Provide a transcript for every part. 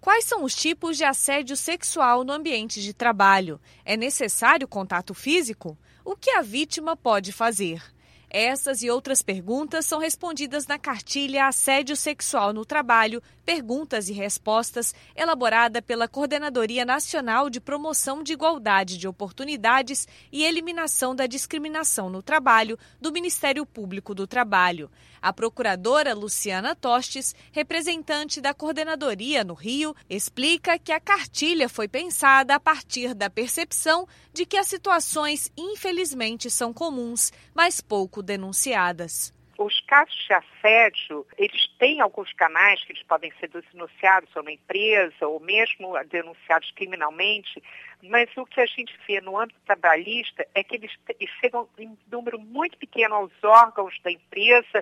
Quais são os tipos de assédio sexual no ambiente de trabalho? É necessário contato físico? O que a vítima pode fazer? Essas e outras perguntas são respondidas na cartilha Assédio Sexual no Trabalho, Perguntas e Respostas, elaborada pela Coordenadoria Nacional de Promoção de Igualdade de Oportunidades e Eliminação da Discriminação no Trabalho, do Ministério Público do Trabalho. A procuradora Luciana Tostes, representante da coordenadoria no Rio, explica que a cartilha foi pensada a partir da percepção de que as situações, infelizmente, são comuns, mas pouco denunciadas. Os casos de assédio, eles têm alguns canais que eles podem ser denunciados ou na empresa ou mesmo denunciados criminalmente, mas o que a gente vê no âmbito trabalhista é que eles chegam em número muito pequeno aos órgãos da empresa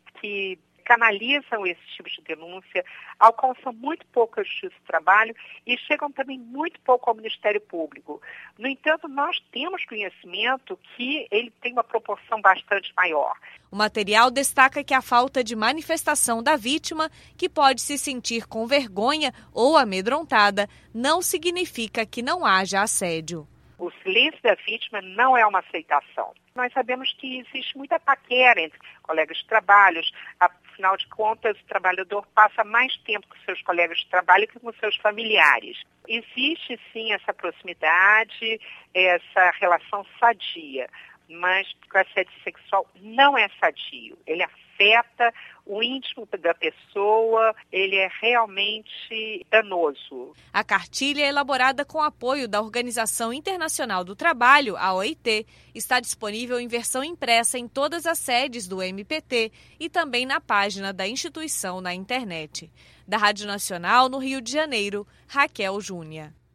que canalizam esse tipo de denúncia, alcançam muito pouco a Justiça do Trabalho e chegam também muito pouco ao Ministério Público. No entanto, nós temos conhecimento que ele tem uma proporção bastante maior. O material destaca que a falta de manifestação da vítima, que pode se sentir com vergonha ou amedrontada, não significa que não haja assédio. O silêncio da vítima não é uma aceitação. Nós sabemos que existe muita paquera entre colegas de trabalho. Afinal de contas, o trabalhador passa mais tempo com seus colegas de trabalho que com seus familiares. Existe, sim, essa proximidade, essa relação sadia, mas o assédio sexual não é sadio. Ele afeta o íntimo da pessoa, ele é realmente danoso. A cartilha é elaborada com apoio da Organização Internacional do Trabalho, a OIT, está disponível em versão impressa em todas as sedes do MPT e também na página da instituição na internet. Da Rádio Nacional, no Rio de Janeiro, Raquel Júnia.